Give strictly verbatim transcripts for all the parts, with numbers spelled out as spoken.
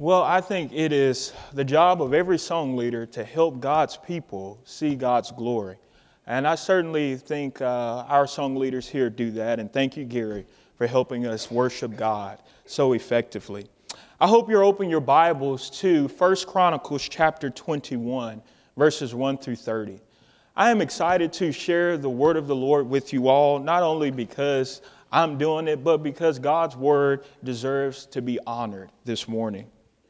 Well, I think it is the job of every song leader to help God's people see God's glory. And I certainly think uh, our song leaders here do that. And thank you, Gary, for helping us worship God so effectively. I hope you're opening your Bibles to First Chronicles chapter twenty-one, verses one through thirty. I am excited to share the word of the Lord with you all, not only because I'm doing it, but because God's word deserves to be honored this morning.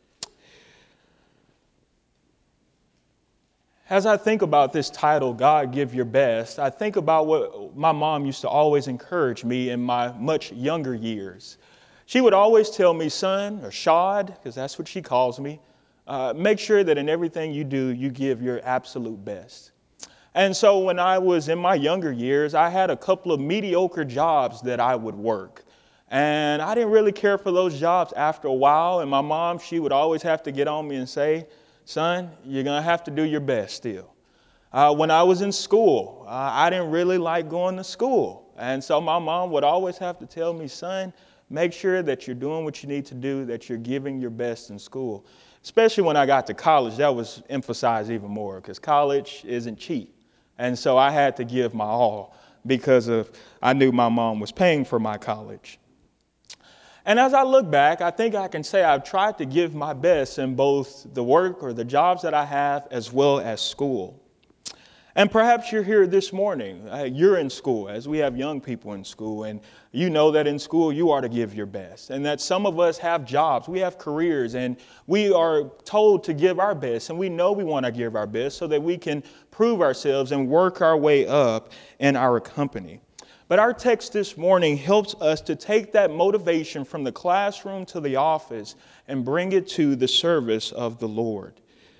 As I think about this title, God Give Your Best, I think about what my mom used to always encourage me in my much younger years. She would always tell me, son, or Shad, because that's what she calls me, uh, make sure that in everything you do, you give your absolute best. And so when I was in my younger years, I had a couple of mediocre jobs that I would work. And I didn't really care for those jobs after a while. And my mom, she would always have to get on me and say, son, you're going to have to do your best still. Uh, when I was in school, uh, I didn't really like going to school. And so my mom would always have to tell me, son, make sure that you're doing what you need to do, that you're giving your best in school. Especially when I got to college, that was emphasized even more because college isn't cheap. And so I had to give my all because of I knew my mom was paying for my college. And as I look back, I think I can say I've tried to give my best in both the work or the jobs that I have as well as school. And perhaps you're here this morning. Uh, you're in school, as we have young people in school, and you know that in school you are to give your best. And that some of us have jobs, we have careers, and we are told to give our best. And we know we want to give our best so that we can prove ourselves and work our way up in our company. But our text this morning helps us to take that motivation from the classroom to the office and bring it to the service of the Lord.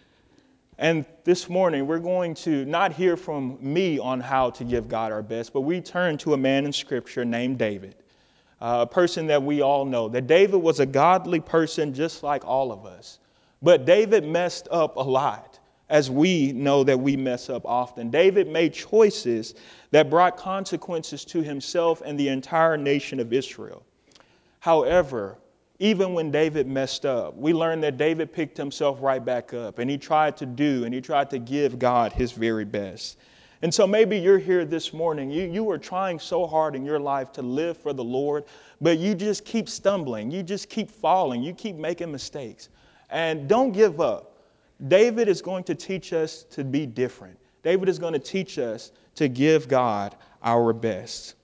And this morning, we're going to not hear from me on how to give God our best, but we turn to a man in Scripture named David, a person that we all know. That David was a godly person just like all of us. But David messed up a lot, as we know that we mess up often. David made choices that brought consequences to himself and the entire nation of Israel. However, even when David messed up, we learned that David picked himself right back up and he tried to do and he tried to give God his very best. And so maybe you're here this morning. You, you are trying so hard in your life to live for the Lord, but you just keep stumbling. You just keep falling. You keep making mistakes. And don't give up. David is going to teach us to be different. David is going to teach us to give God our best.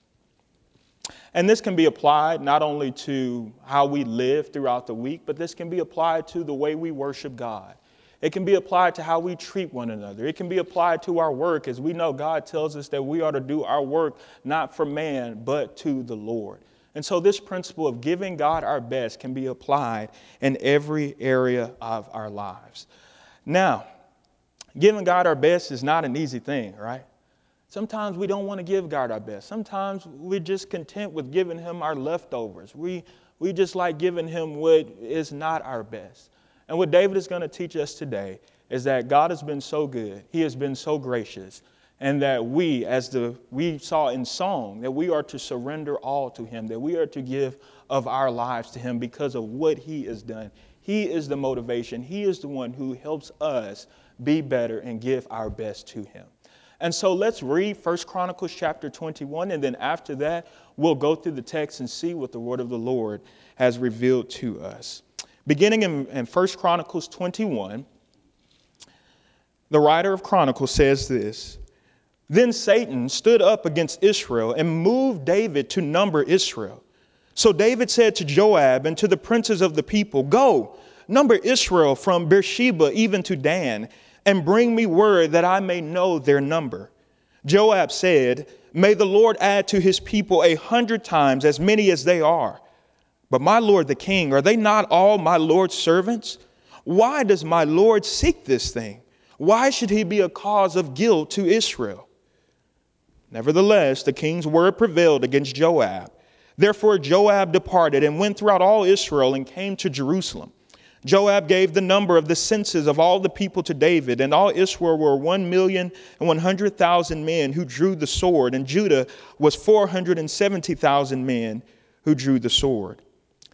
And this can be applied not only to how we live throughout the week, but this can be applied to the way we worship God. It can be applied to how we treat one another. It can be applied to our work, as we know God tells us that we ought to do our work not for man, but to the Lord. And so this principle of giving God our best can be applied in every area of our lives. Now, giving God our best is not an easy thing, right? Sometimes we don't want to give God our best. Sometimes we're just content with giving him our leftovers. We, we just like giving him what is not our best. And what David is going to teach us today is that God has been so good. He has been so gracious. And that we, as the we saw in song, that we are to surrender all to him, that we are to give of our lives to him because of what he has done. He is the motivation. He is the one who helps us be better and give our best to him. And so let's read First Chronicles chapter twenty-one, and then after that, we'll go through the text and see what the word of the Lord has revealed to us. Beginning in, in First Chronicles twenty-one, the writer of Chronicles says this: Then Satan stood up against Israel and moved David to number Israel. So David said to Joab and to the princes of the people, Go, number Israel from Beersheba even to Dan, and bring me word that I may know their number. Joab said, May the Lord add to his people a hundred times as many as they are. But my lord the king, are they not all my lord's servants? Why does my lord seek this thing? Why should he be a cause of guilt to Israel? Nevertheless, the king's word prevailed against Joab. Therefore Joab departed and went throughout all Israel and came to Jerusalem. Joab gave the number of the census of all the people to David, and all Israel were one million and one hundred thousand men who drew the sword, and Judah was four hundred and seventy thousand men who drew the sword.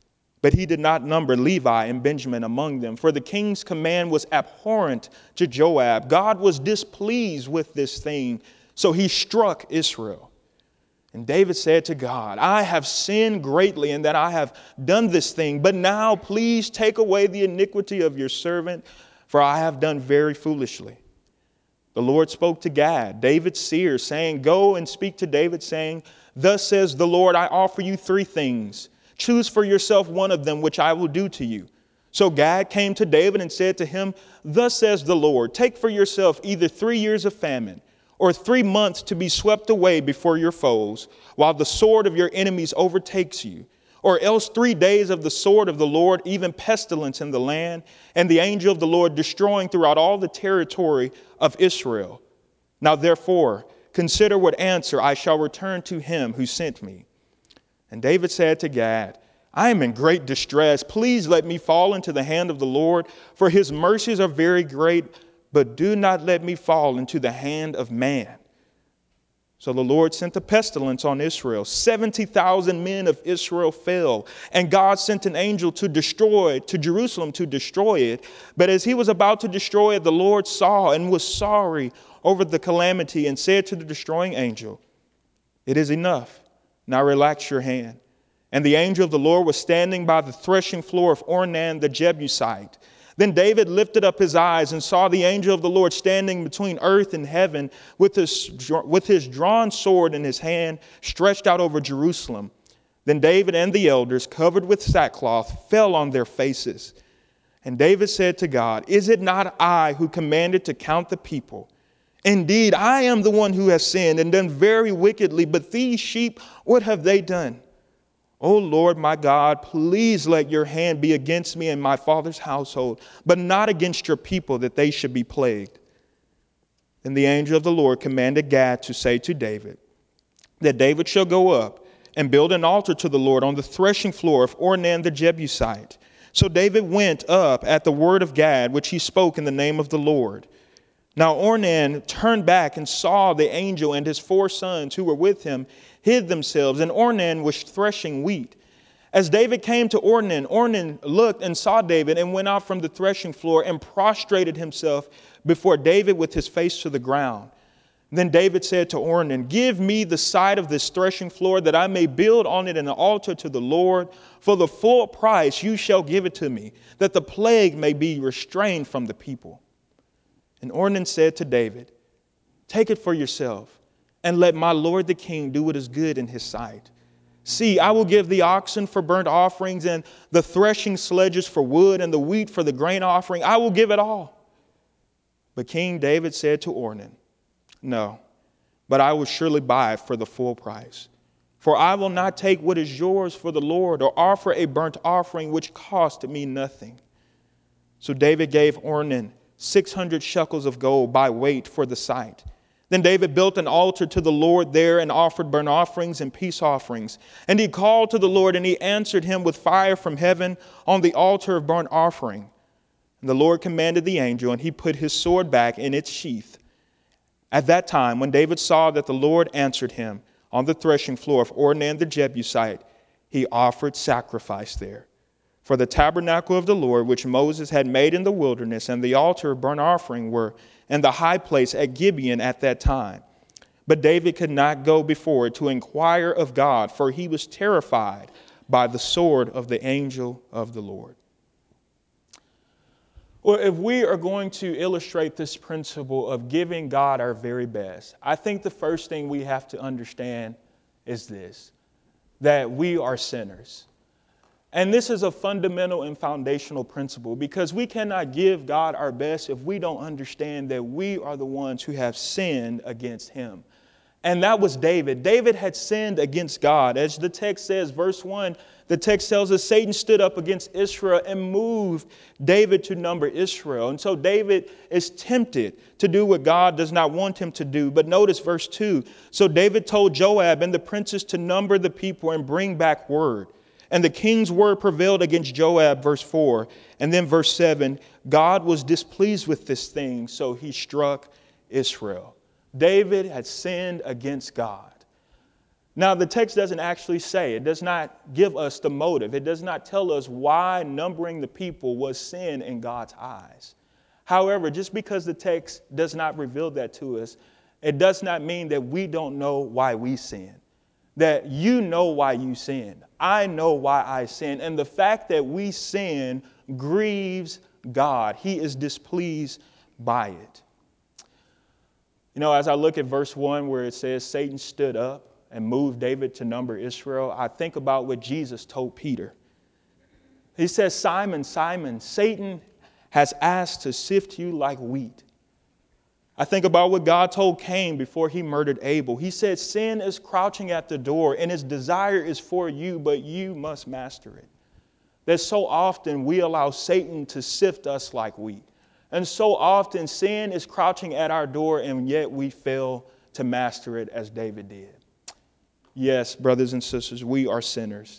But he did not number Levi and Benjamin among them, for the king's command was abhorrent to Joab. God was displeased with this thing, so he struck Israel. And David said to God, I have sinned greatly in that I have done this thing, but now please take away the iniquity of your servant, for I have done very foolishly. The Lord spoke to Gad, David's seer, saying, Go and speak to David, saying, Thus says the Lord, I offer you three things. Choose for yourself one of them, which I will do to you. So Gad came to David and said to him, Thus says the Lord, take for yourself either three years of famine or three months to be swept away before your foes, while the sword of your enemies overtakes you, or else three days of the sword of the Lord, even pestilence in the land, and the angel of the Lord destroying throughout all the territory of Israel. Now therefore, consider what answer I shall return to him who sent me. And David said to Gad, I am in great distress. Please let me fall into the hand of the Lord, for his mercies are very great, but do not let me fall into the hand of man. So the Lord sent a pestilence on Israel. seventy thousand men of Israel fell, and God sent an angel to destroy, to Jerusalem to destroy it. But as he was about to destroy it, the Lord saw and was sorry over the calamity and said to the destroying angel, It is enough. Now relax your hand. And the angel of the Lord was standing by the threshing floor of Ornan the Jebusite. Then David lifted up his eyes and saw the angel of the Lord standing between earth and heaven with his, with his drawn sword in his hand stretched out over Jerusalem. Then David and the elders, covered with sackcloth, fell on their faces. And David said to God, Is it not I who commanded to count the people? Indeed, I am the one who has sinned and done very wickedly, but these sheep, what have they done? O Lord, my God, please let your hand be against me and my father's household, but not against your people, that they should be plagued. Then the angel of the Lord commanded Gad to say to David, that David shall go up and build an altar to the Lord on the threshing floor of Ornan the Jebusite. So David went up at the word of Gad, which he spoke in the name of the Lord. Now Ornan turned back and saw the angel, and his four sons who were with him hid themselves, and Ornan was threshing wheat. As David came to Ornan, Ornan looked and saw David and went out from the threshing floor and prostrated himself before David with his face to the ground. Then David said to Ornan, Give me the side of this threshing floor, that I may build on it an altar to the Lord. For the full price you shall give it to me, that the plague may be restrained from the people. And Ornan said to David, Take it for yourself, and let my lord the king do what is good in his sight. See, I will give the oxen for burnt offerings, and the threshing sledges for wood, and the wheat for the grain offering. I will give it all. But King David said to Ornan, No, but I will surely buy it for the full price. For I will not take what is yours for the Lord, or offer a burnt offering which cost me nothing. So David gave Ornan six hundred shekels of gold by weight for the site. Then David built an altar to the Lord there and offered burnt offerings and peace offerings. And he called to the Lord, and he answered him with fire from heaven on the altar of burnt offering. And the Lord commanded the angel, and he put his sword back in its sheath. At that time, when David saw that the Lord answered him on the threshing floor of Ornan the Jebusite, he offered sacrifice there. For the tabernacle of the Lord, which Moses had made in the wilderness, and the altar of burnt offering were in the high place at Gibeon at that time. But David could not go before it to inquire of God, for he was terrified by the sword of the angel of the Lord. Well, if we are going to illustrate this principle of giving God our very best, I think the first thing we have to understand is this, that we are sinners. And this is a fundamental and foundational principle, because we cannot give God our best if we don't understand that we are the ones who have sinned against him. And that was David. David had sinned against God. As the text says, verse one, the text tells us Satan stood up against Israel and moved David to number Israel. And so David is tempted to do what God does not want him to do. But notice verse two. So David told Joab and the princes to number the people and bring back word. And the king's word prevailed against Joab, verse four. And then verse seven, God was displeased with this thing, so he struck Israel. David had sinned against God. Now, the text doesn't actually say, it does not give us the motive. It does not tell us why numbering the people was sin in God's eyes. However, just because the text does not reveal that to us, it does not mean that we don't know why we sin. That you know why you sin. I know why I sin. And the fact that we sin grieves God. He is displeased by it. You know, as I look at verse one where it says Satan stood up and moved David to number Israel, I think about what Jesus told Peter. He says, Simon, Simon, Satan has asked to sift you like wheat. I think about what God told Cain before he murdered Abel. He said, sin is crouching at the door and its desire is for you, but you must master it. That so often we allow Satan to sift us like wheat. And so often sin is crouching at our door and yet we fail to master it as David did. Yes, brothers and sisters, we are sinners.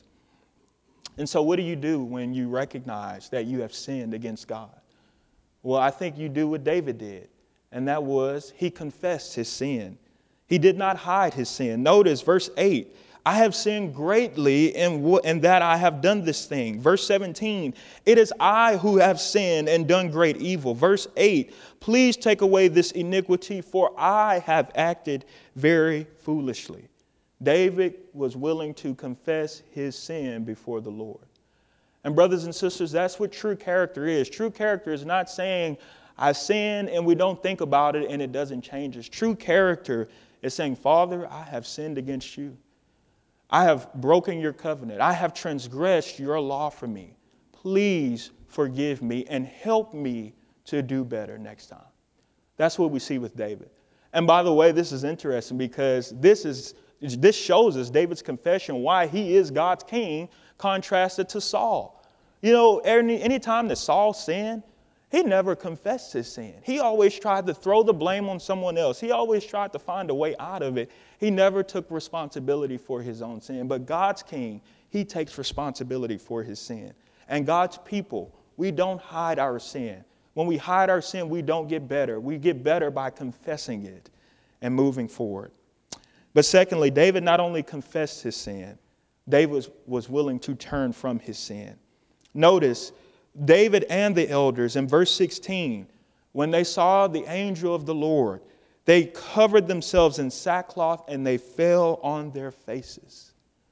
And so what do you do when you recognize that you have sinned against God? Well, I think you do what David did. And that was, he confessed his sin. He did not hide his sin. Notice verse eight, I have sinned greatly in, w- in that I have done this thing. Verse seventeen, it is I who have sinned and done great evil. Verse eight, please take away this iniquity, for I have acted very foolishly. David was willing to confess his sin before the Lord. And brothers and sisters, that's what true character is. True character is not saying, I sin and we don't think about it and it doesn't change us. True character is saying, Father, I have sinned against you. I have broken your covenant. I have transgressed your law for me. Please forgive me and help me to do better next time. That's what we see with David. And by the way, this is interesting because this is this shows us David's confession why he is God's king contrasted to Saul. You know, any anytime that Saul sinned, he never confessed his sin. He always tried to throw the blame on someone else. He always tried to find a way out of it. He never took responsibility for his own sin. But God's king, he takes responsibility for his sin. And God's people, we don't hide our sin. When we hide our sin, we don't get better. We get better by confessing it and moving forward. But secondly, David not only confessed his sin, David was, was willing to turn from his sin. Notice, David and the elders in verse sixteen, when they saw the angel of the Lord, they covered themselves in sackcloth and they fell on their faces.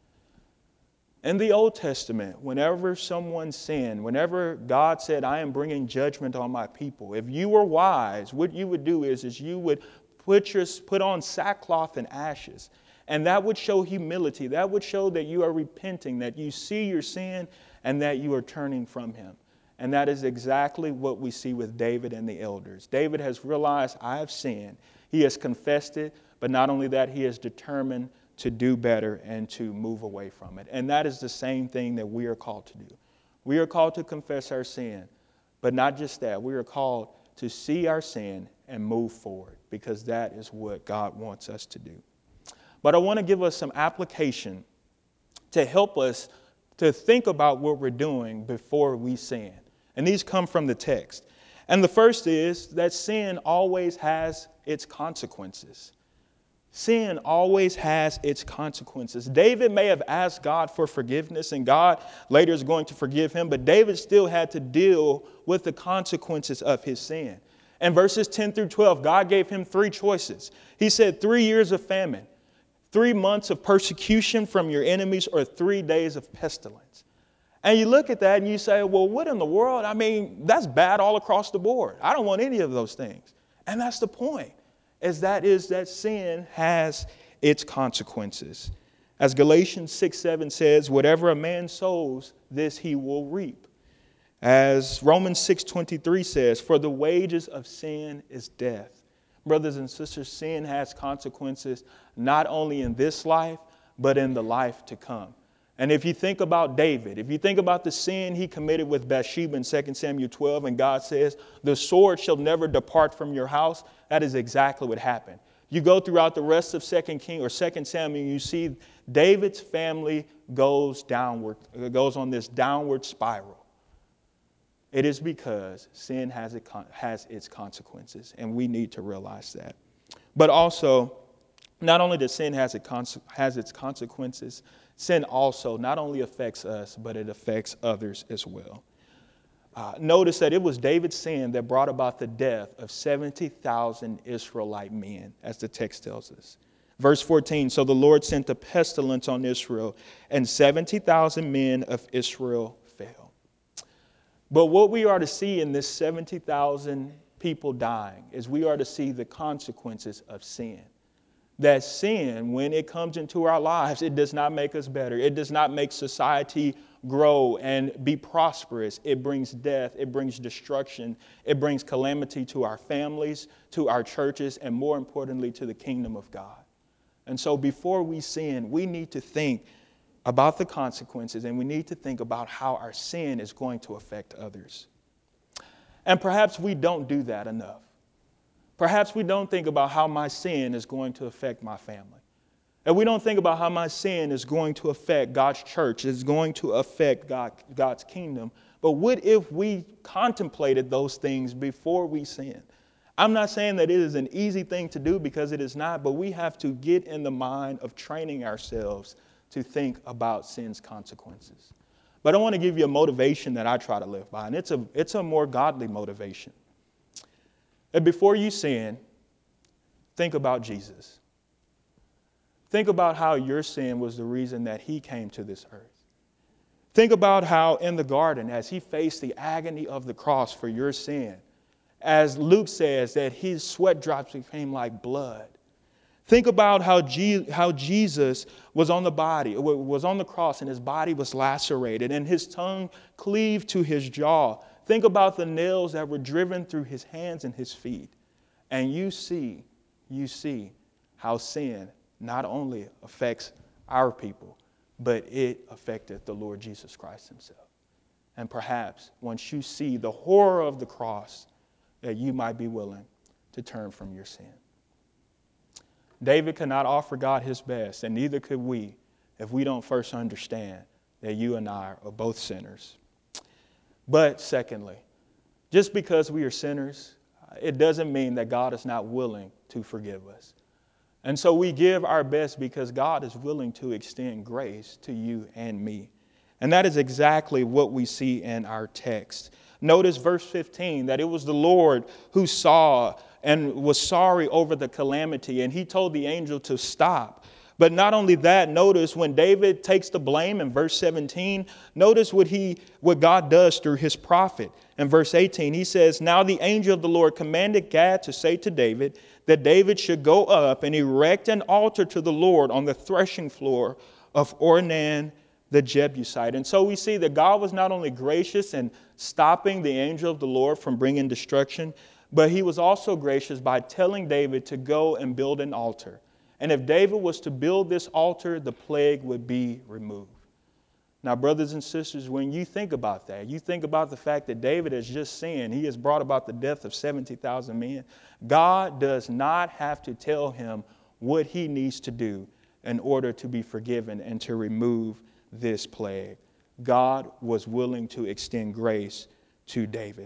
In the Old Testament, whenever someone sinned, whenever God said, I am bringing judgment on my people, if you were wise, what you would do is, is you would put, your, put on sackcloth and ashes. And that would show humility. That would show that you are repenting, that you see your sin and that you are turning from him. And that is exactly what we see with David and the elders. David has realized, I have sinned. He has confessed it, but not only that, he is determined to do better and to move away from it. And that is the same thing that we are called to do. We are called to confess our sin, but not just that. We are called to see our sin and move forward because that is what God wants us to do. But I want to give us some application to help us to think about what we're doing before we sin. And these come from the text. And the first is that sin always has its consequences. Sin always has its consequences. David may have asked God for forgiveness, and God later is going to forgive him, but David still had to deal with the consequences of his sin. In verses ten through twelve, God gave him three choices. He said three years of famine, three months of persecution from your enemies, or three days of pestilence. And you look at that and you say, well, what in the world? I mean, that's bad all across the board. I don't want any of those things. And that's the point, is that is that sin has its consequences. As Galatians six seven says, whatever a man sows, this he will reap. As Romans six twenty-three says, for the wages of sin is death. Brothers and sisters, sin has consequences not only in this life, but in the life to come. And if you think about David, if you think about the sin he committed with Bathsheba in Second Samuel twelve, and God says, the sword shall never depart from your house, that is exactly what happened. You go throughout the rest of Second King or Second Samuel, you see David's family goes downward, goes on this downward spiral. It is because sin has, it, has its consequences, and we need to realize that. But also, Not only does sin has, it conse- has its consequences, sin also not only affects us, but it affects others as well. Uh, notice that it was David's sin that brought about the death of seventy thousand Israelite men, as the text tells us. Verse fourteen, so the Lord sent a pestilence on Israel, and seventy thousand men of Israel fell. But what we are to see in this seventy thousand people dying is we are to see the consequences of sin. That sin, when it comes into our lives, it does not make us better. It does not make society grow and be prosperous. It brings death. It brings destruction. It brings calamity to our families, to our churches, and more importantly, to the kingdom of God. And so before we sin, we need to think about the consequences, and we need to think about how our sin is going to affect others. And perhaps we don't do that enough. Perhaps we don't think about how my sin is going to affect my family. And we don't think about how my sin is going to affect God's church, is going to affect God, God's kingdom. But what if we contemplated those things before we sin? I'm not saying that it is an easy thing to do, because it is not, but we have to get in the mind of training ourselves to think about sin's consequences. But I want to give you a motivation that I try to live by, and it's a, it's a more godly motivation. And before you sin, think about Jesus. Think about how your sin was the reason that he came to this earth. Think about how in the garden, as he faced the agony of the cross for your sin, as Luke says, that his sweat drops became like blood. Think about how, Je- how Jesus was on the body, was on the cross, and his body was lacerated and his tongue cleaved to his jaw. Think about the nails that were driven through his hands and his feet. And you see, you see how sin not only affects our people, but it affected the Lord Jesus Christ himself. And perhaps once you see the horror of the cross, that you might be willing to turn from your sin. David could not offer God his best, and neither could we if we don't first understand that you and I are both sinners. But secondly, just because we are sinners, it doesn't mean that God is not willing to forgive us. And so we give our best because God is willing to extend grace to you and me. And that is exactly what we see in our text. Notice verse fifteen, that it was the Lord who saw and was sorry over the calamity, and he told the angel to stop. But not only that, notice when David takes the blame in verse seventeen, notice what he, what God does through his prophet. In verse eighteen, he says, now the angel of the Lord commanded Gad to say to David that David should go up and erect an altar to the Lord on the threshing floor of Ornan the Jebusite. And so we see that God was not only gracious in stopping the angel of the Lord from bringing destruction, but he was also gracious by telling David to go and build an altar. And if David was to build this altar, the plague would be removed. Now, brothers and sisters, when you think about that, you think about the fact that David has just sinned. He has brought about the death of seventy thousand men. God does not have to tell him what he needs to do in order to be forgiven and to remove this plague. God was willing to extend grace to David.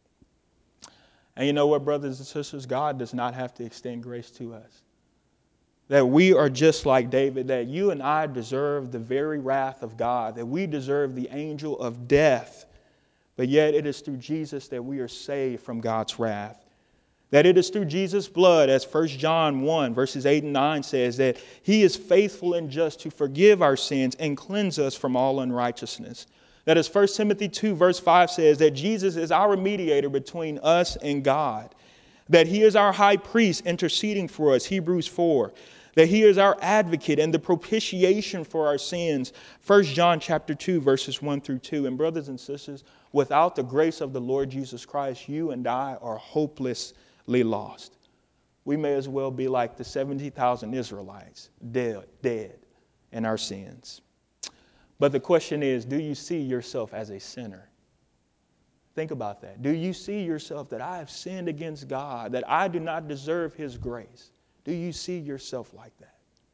And you know what, brothers and sisters? God does not have to extend grace to us. That we are just like David, that you and I deserve the very wrath of God, that we deserve the angel of death. But yet it is through Jesus that we are saved from God's wrath. That it is through Jesus' blood, as First John one, verses eight and nine says, that he is faithful and just to forgive our sins and cleanse us from all unrighteousness. That as First Timothy two, verse five says, that Jesus is our mediator between us and God. That he is our high priest interceding for us, Hebrews four. That he is our advocate and the propitiation for our sins, First John chapter two, verses one through two. And brothers and sisters, without the grace of the Lord Jesus Christ, you and I are hopelessly lost. We may as well be like the seventy thousand Israelites, dead, dead in our sins. But the question is, do you see yourself as a sinner? Think about that. Do you see yourself that I have sinned against God, that I do not deserve his grace? Do you see yourself like that?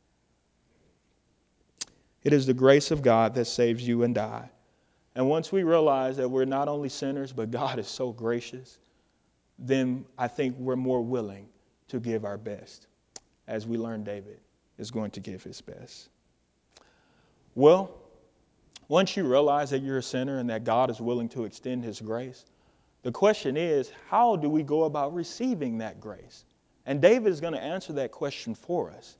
It is the grace of God that saves you and I. And once we realize that we're not only sinners, but God is so gracious, then I think we're more willing to give our best. as we learn David is going to give his best. Well, once you realize that you're a sinner and that God is willing to extend his grace, the question is, how do we go about receiving that grace? And David is going to answer that question for us.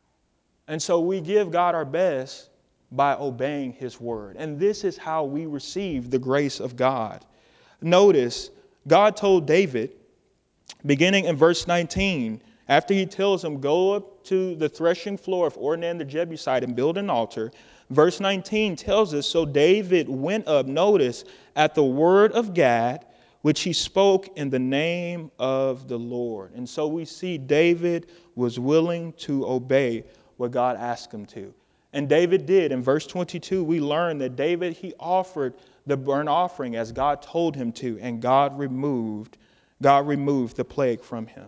And so we give God our best by obeying his word. And this is how we receive the grace of God. Notice, God told David, beginning in verse nineteen, after he tells him, go up to the threshing floor of Ornan the Jebusite and build an altar, verse nineteen tells us, so David went up, notice, at the word of Gad, which he spoke in the name of the Lord. And so we see David was willing to obey what God asked him to. And David did. In verse twenty-two, we learn that David, he offered the burnt offering as God told him to, and God removed, God removed the plague from him.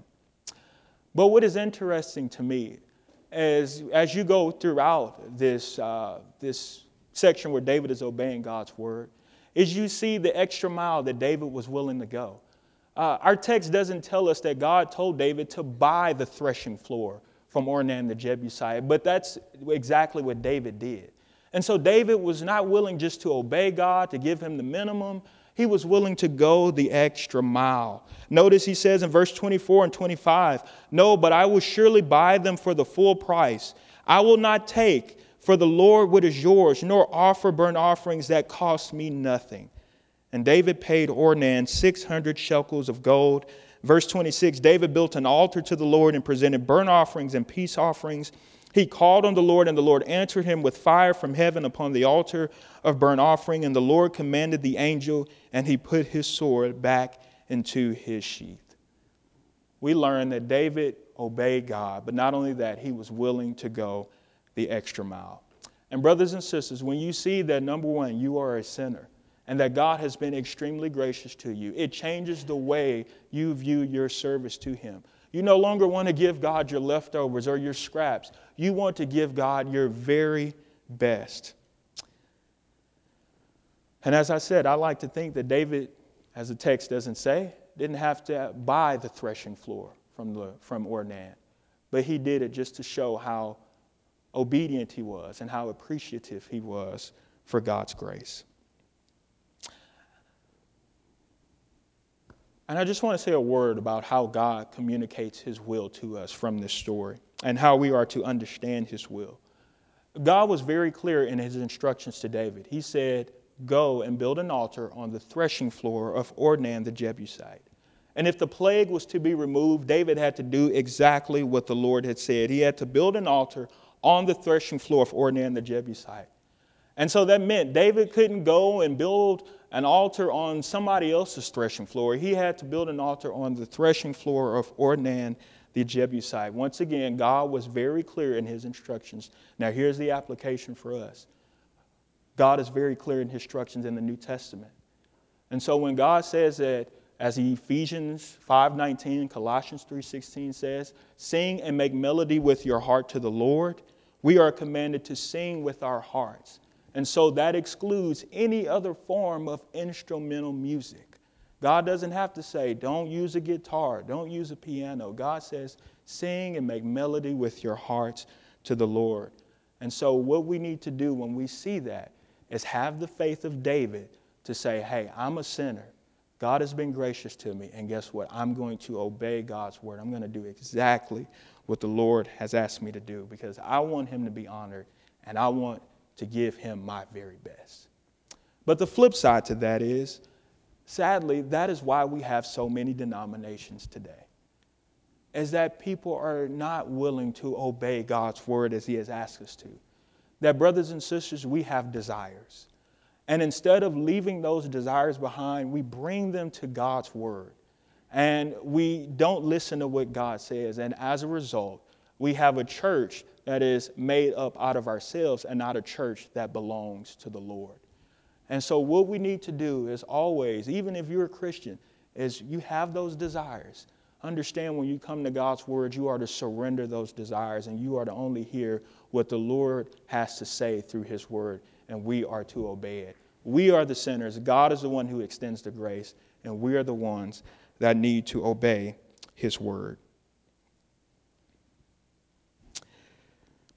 But what is interesting to me is as you go throughout this, uh, this section where David is obeying God's word, is you see the extra mile that David was willing to go. Uh, our text doesn't tell us that God told David to buy the threshing floor from Ornan the Jebusite, but that's exactly what David did. And so David was not willing just to obey God, to give him the minimum. He was willing to go the extra mile. Notice he says in verse twenty-four and twenty-five, no, but I will surely buy them for the full price. I will not take for the Lord what is yours, nor offer burnt offerings that cost me nothing. And David paid Ornan six hundred shekels of gold. Verse twenty-six, David built an altar to the Lord and presented burnt offerings and peace offerings. He called on the Lord, and the Lord answered him with fire from heaven upon the altar of burnt offering. And the Lord commanded the angel, and he put his sword back into his sheath. We learn that David obeyed God, but not only that, he was willing to go the extra mile. And brothers and sisters, when you see that, number one, you are a sinner, and that God has been extremely gracious to you, it changes the way you view your service to him. You no longer want to give God your leftovers or your scraps. You want to give God your very best. And as I said, I like to think that David, as the text doesn't say, didn't have to buy the threshing floor from, the, from Ornan. But he did it just to show how obedient he was and how appreciative he was for God's grace. And I just want to say a word about how God communicates his will to us from this story and how we are to understand his will. God was very clear in his instructions to David. He said, go and build an altar on the threshing floor of Ornan the Jebusite. And if the plague was to be removed, David had to do exactly what the Lord had said. He had to build an altar on the threshing floor of Ornan the Jebusite. And so that meant David couldn't go and build an altar on somebody else's threshing floor. He had to build an altar on the threshing floor of Ornan the Jebusite. Once again, God was very clear in his instructions. Now here's the application for us. God is very clear in his instructions in the New Testament. And so when God says that, as Ephesians five nineteen and Colossians three sixteen says, sing and make melody with your heart to the Lord, we are commanded to sing with our hearts. And so that excludes any other form of instrumental music. God doesn't have to say, don't use a guitar, don't use a piano. God says, sing and make melody with your hearts to the Lord. And so what we need to do when we see that is have the faith of David to say, hey, I'm a sinner. God has been gracious to me. And guess what? I'm going to obey God's word. I'm going to do exactly what the Lord has asked me to do because I want him to be honored and I want to give him my very best. But the flip side to that is, sadly, that is why we have so many denominations today, is that people are not willing to obey God's word as he has asked us to. That, brothers and sisters, we have desires. And instead of leaving those desires behind, we bring them to God's word. And we don't listen to what God says. And as a result, we have a church that is made up out of ourselves and not a church that belongs to the Lord. And so what we need to do is always, even if you're a Christian, is you have those desires. Understand when you come to God's word, you are to surrender those desires and you are to only hear what the Lord has to say through his word, and we are to obey it. We are the sinners. God is the one who extends the grace, and we are the ones that need to obey his word.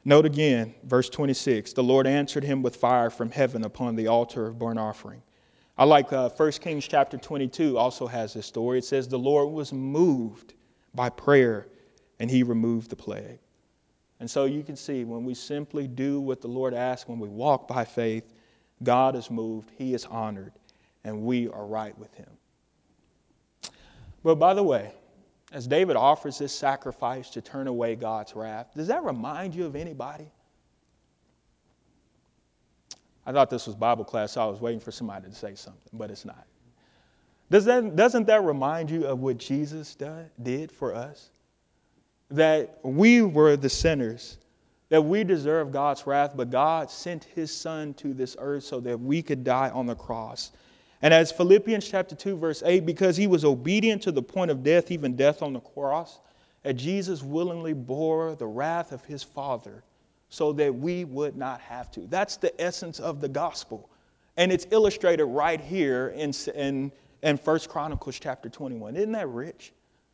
Note again, verse twenty-six, the Lord answered him with fire from heaven upon the altar of burnt offering. I like uh, First Kings chapter twenty-two also has this story. It says the Lord was moved by prayer and he removed the plague. And so you can see when we simply do what the Lord asks, when we walk by faith, God is moved, he is honored, and we are right with him. But by the way, as David offers this sacrifice to turn away God's wrath, does that remind you of anybody? I thought this was Bible class, so I was waiting for somebody to say something, but it's not. Does that, doesn't that remind you of what Jesus done, did for us? That we were the sinners, that we deserve God's wrath, but God sent his son to this earth so that we could die on the cross. And as Philippians chapter two, verse eight, because he was obedient to the point of death, even death on the cross, that Jesus willingly bore the wrath of his Father so that we would not have to. That's the essence of the gospel. And it's illustrated right here in, in, in First Chronicles chapter twenty-one. Isn't that rich?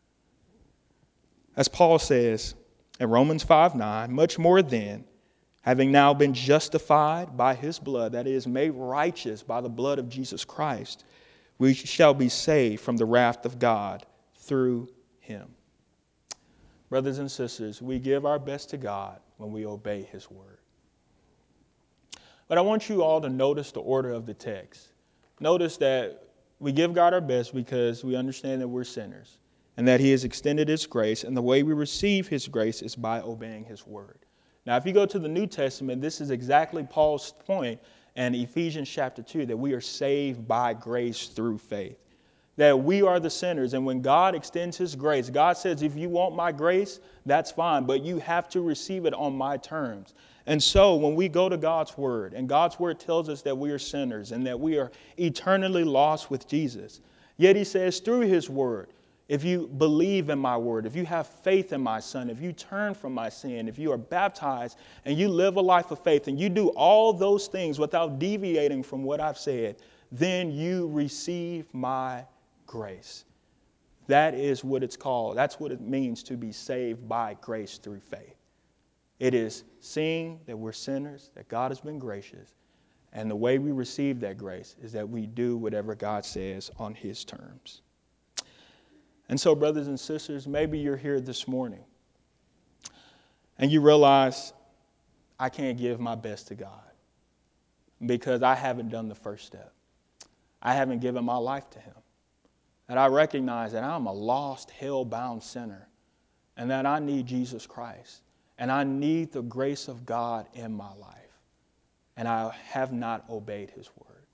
As Paul says in Romans five nine, much more then, having now been justified by his blood, that is, made righteous by the blood of Jesus Christ, we shall be saved from the wrath of God through him. Brothers and sisters, we give our best to God when we obey his word. But I want you all to notice the order of the text. Notice that we give God our best because we understand that we're sinners and that he has extended his grace, and the way we receive his grace is by obeying his word. Now, if you go to the New Testament, this is exactly Paul's point in Ephesians chapter two, that we are saved by grace through faith. That we are the sinners, and when God extends his grace, God says, if you want my grace, that's fine, but you have to receive it on my terms. And so when we go to God's word, and God's word tells us that we are sinners and that we are eternally lost with Jesus, yet he says through his word, if you believe in my word, if you have faith in my son, if you turn from my sin, if you are baptized and you live a life of faith and you do all those things without deviating from what I've said, then you receive my grace. That is what it's called. That's what it means to be saved by grace through faith. It is seeing that we're sinners, that God has been gracious, and the way we receive that grace is that we do whatever God says on his terms. And so, brothers and sisters, maybe you're here this morning and you realize I can't give my best to God because I haven't done the first step. I haven't given my life to him. And I recognize that I'm a lost, hell-bound sinner and that I need Jesus Christ. And I need the grace of God in my life. And I have not obeyed his word.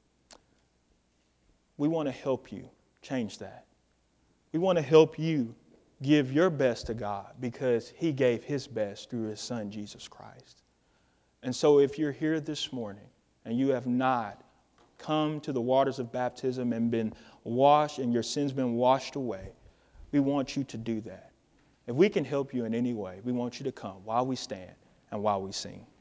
We want to help you change that. We want to help you give your best to God because he gave his best through his son, Jesus Christ. And so if you're here this morning and you have not come to the waters of baptism and been washed and your sins been washed away, we want you to do that. If we can help you in any way, we want you to come while we stand and while we sing.